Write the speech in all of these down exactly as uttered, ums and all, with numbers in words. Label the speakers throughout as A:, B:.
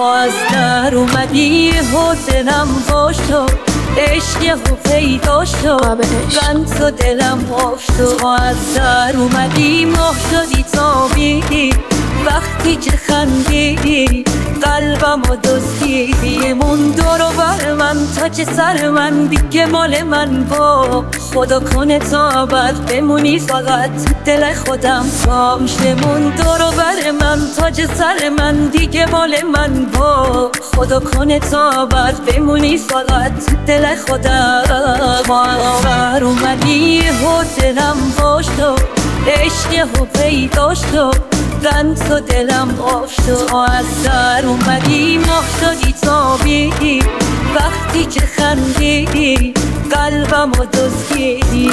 A: از در اومدی و دلم خوش شد، عشق و پیدا شد، بند تو دلم خوش شد. از در اومدی ماه شدی تابیدی، وقتی که خندیدی قلبم و دزدیدی. مون دور و بر من تاج سر من، دیگه مال من با خدا کنه تا بعد بمونی فقط دل خودم باشه. مون دور و بر من تاج سر من، دیگه مال من با خدا کنه تا بعد بمونی فقط دل خودم. بر اومدی و دلم خوش شد، عشق و پیدا شد، بند تو دلم خوش شد. از در اومدی ماه شدی تابیدی، وقتی که خندیدی قلبم و دزدیدی.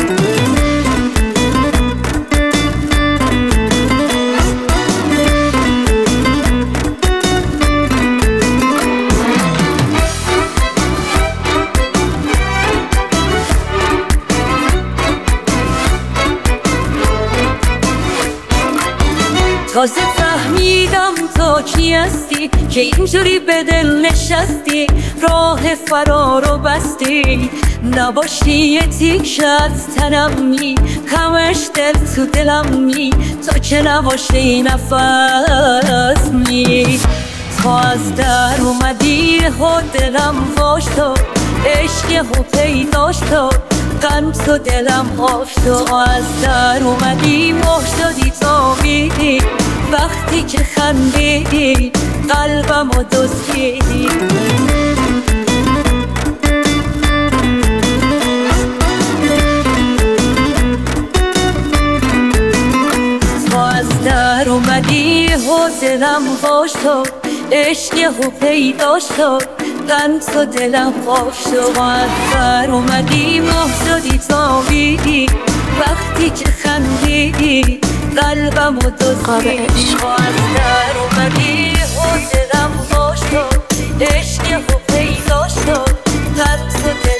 A: تازه فهمیدم تو کی هستی که اینجوری به دل نشستی، راه فرار رو بستی. نباشی یه تیکه از تنم می، همش دل تو دلم می، تو که نباشی نفس می. تو از در اومدی و دلم خوش شد، عشق و پیدا شد، قند تو دلم خوش شد. از در اومدی ماه شدی تابیدی، وقتی که خندیدی قلبم و دزدیدی. تو از در اومدی و دلم خوش شد، عشق و پیدا شد، قند تو دلم خوش شد. از در اومدی ماه شدی تابیدی، وقتی که خندیدی قلبم و دزدیدی. از در اومدی و دلم خوش شد، عشق و پیدا شد، قند تو